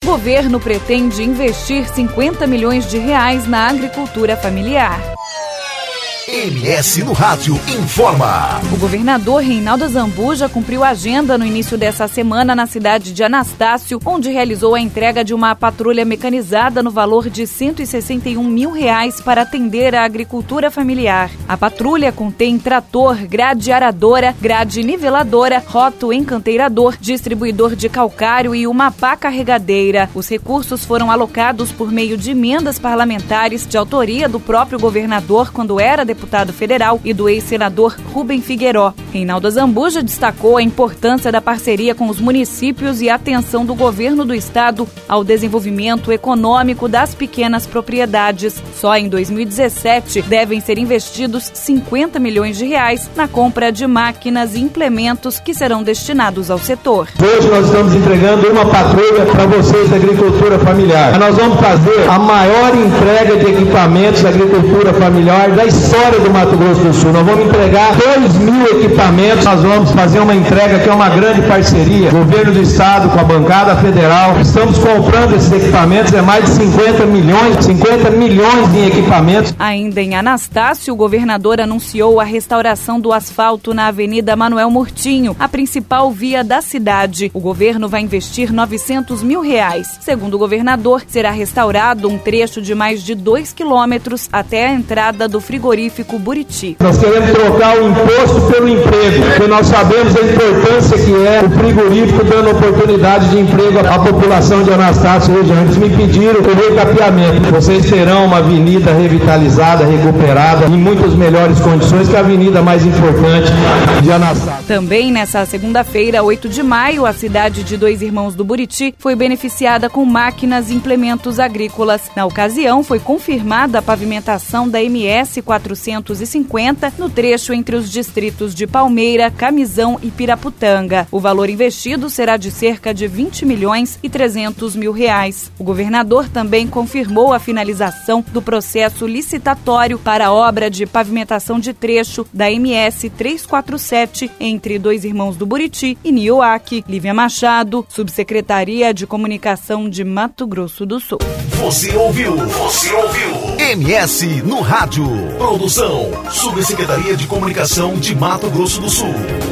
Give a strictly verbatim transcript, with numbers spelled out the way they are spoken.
Governo pretende investir cinquenta milhões de reais na agricultura familiar. M S no Rádio informa. O governador Reinaldo Azambuja cumpriu a agenda no início dessa semana na cidade de Anastácio, onde realizou a entrega de uma patrulha mecanizada no valor de cento e sessenta e um mil reais para atender a agricultura familiar. A patrulha contém trator, grade aradora, grade niveladora, roto encanteirador, distribuidor de calcário e uma pá carregadeira. Os recursos foram alocados por meio de emendas parlamentares de autoria do próprio governador quando era deputado deputado federal e do ex-senador Rubem Figueiró. Reinaldo Azambuja destacou a importância da parceria com os municípios e a atenção do governo do estado ao desenvolvimento econômico das pequenas propriedades. Só em dois mil e dezessete devem ser investidos cinquenta milhões de reais na compra de máquinas e implementos que serão destinados ao setor. Hoje nós estamos entregando uma patrulha para vocês da agricultura familiar. Nós vamos fazer a maior entrega de equipamentos da agricultura familiar da história do Mato Grosso do Sul. Nós vamos entregar dois mil equipamentos, nós vamos fazer uma entrega que é uma grande parceria, governo do estado com a bancada federal. Estamos comprando esses equipamentos, é mais de cinquenta milhões, cinquenta milhões em equipamentos. Ainda em Anastácio, o governador anunciou a restauração do asfalto na Avenida Manuel Murtinho, a principal via da cidade. O governo vai investir novecentos mil reais. Segundo o governador, será restaurado um trecho de mais de dois quilômetros até a entrada do frigorífico Buriti. Nós queremos trocar o imposto pelo emprego, porque nós sabemos a importância que é o frigorífico dando oportunidade de emprego à população de Anastácio e região. Eles me pediram o recapeamento. Vocês terão uma avenida revitalizada, recuperada, em muitas melhores condições que a avenida mais importante de Anastácio. Também nessa segunda-feira, oito de maio, a cidade de Dois Irmãos do Buriti foi beneficiada com máquinas e implementos agrícolas. Na ocasião, foi confirmada a pavimentação da M S quatrocentos e cinquenta no trecho entre os distritos de Palmeira, Camisão e Piraputanga. O valor investido será de cerca de vinte milhões e trezentos mil reais. O governador também confirmou a finalização do processo licitatório para a obra de pavimentação de trecho da M S trezentos e quarenta e sete entre Dois Irmãos do Buriti e Nioaque. Lívia Machado, Subsecretaria de Comunicação de Mato Grosso do Sul. Você ouviu? Você ouviu? M S no Rádio. Produção, Subsecretaria de Comunicação de Mato Grosso do Sul.